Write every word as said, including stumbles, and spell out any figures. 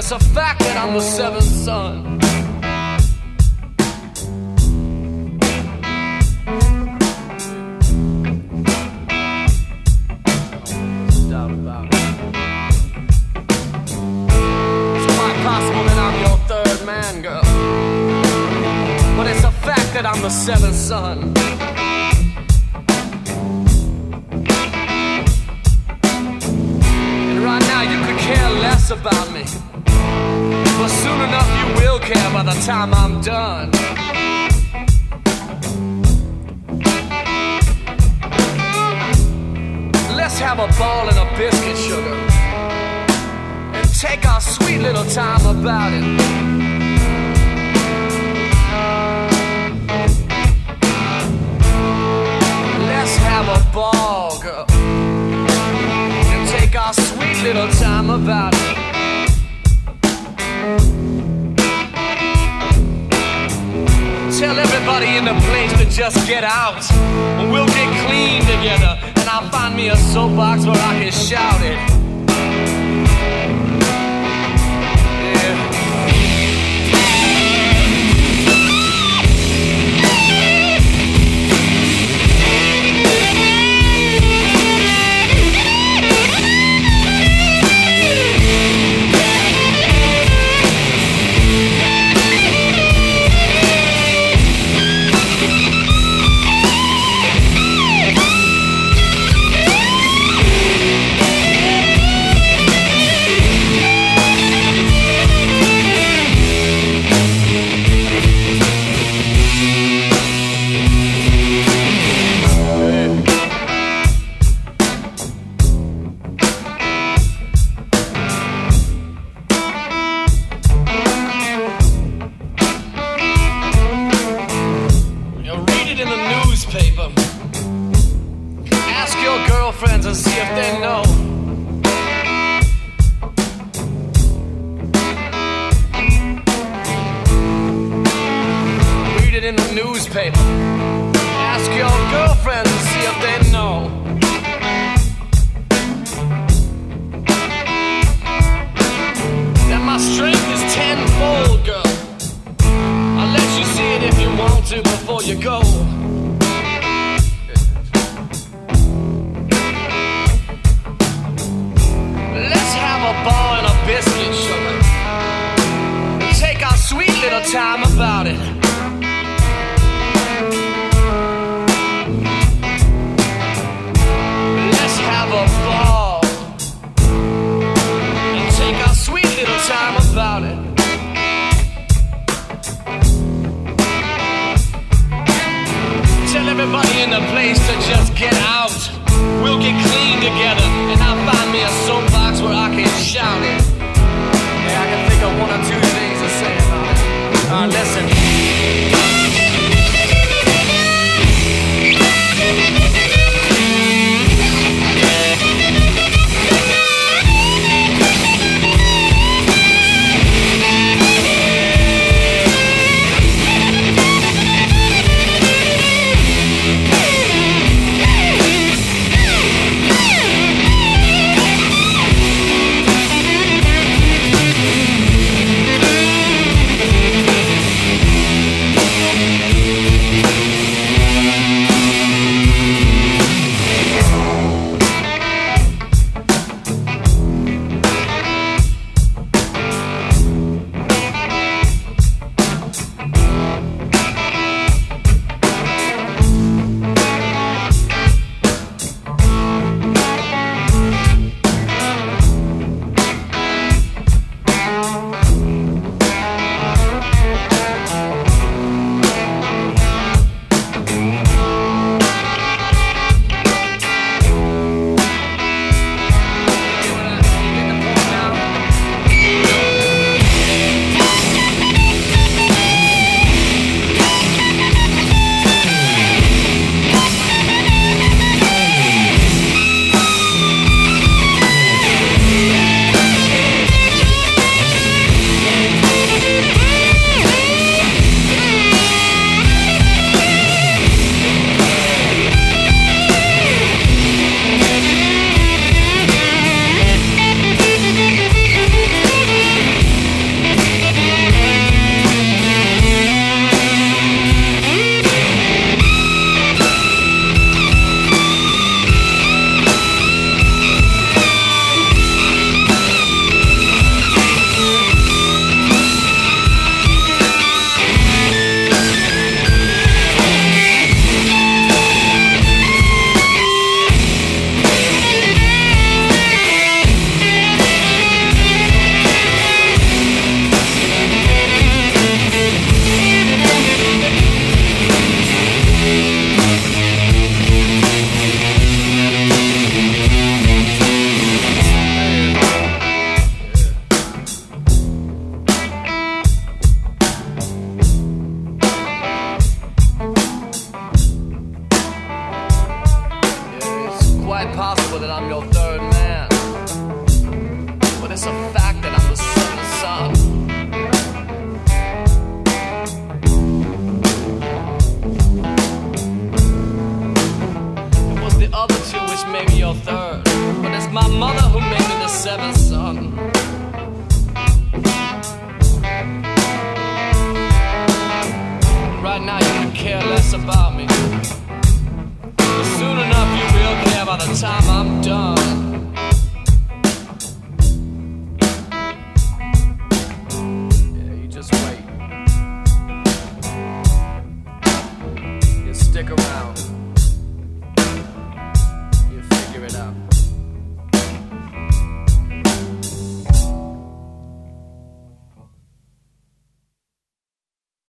it's a fact that I'm the seventh son. There's no doubt about it. It's quite possible that I'm your third man, girl, but it's a fact that I'm the seventh son. And right now you could care less about me, but soon enough you will care by the time I'm done. Let's have a ball and a biscuit, sugar, and take our sweet little time about it. Let's have a ball, girl, and take our sweet little time about it. Tell everybody in the place to just get out, and we'll get clean together, and I'll find me a soapbox where I can shout it. Yeah. Ask your girlfriends and see if they know. Read it in the newspaper. Ask your girlfriends and see if they know. That my strength is tenfold, girl. I'll let you see it if you want to before you go. Ball and a biscuit, sugar, and take our sweet little time about it.